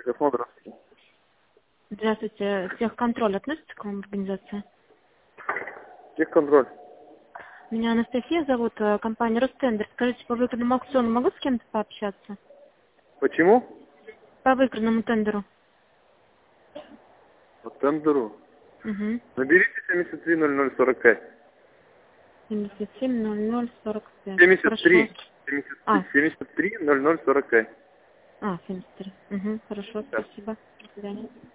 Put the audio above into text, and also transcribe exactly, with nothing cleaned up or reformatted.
Телефон, здравствуйте. Здравствуйте. Техконтроль относится к вам организации? Техконтроль. Меня Анастасия зовут, э, компания Ростендер. Скажите, по выигранному аукциону могу с кем-то пообщаться? Почему? По выигранному тендеру. По тендеру. Угу. Наберите семьдесят три ноль ноль сорок пять. семьдесят семь ноль ноль сорок пять. семьдесят три. Хорошо. семьдесят А, три. семьдесят три ноль ноль сорок пять. а, семьдесят три. Угу. Хорошо, Да. спасибо. До свидания.